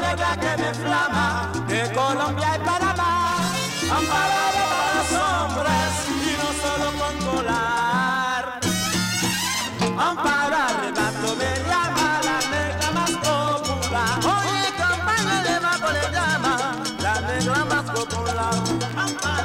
negra que me inflama, de Colombia y Panamá. Amparada para los hombres y no solo con colar. Amparo Arrebato me llama la negra más popular. Oye, compañero de Maco le llama la negra más popular.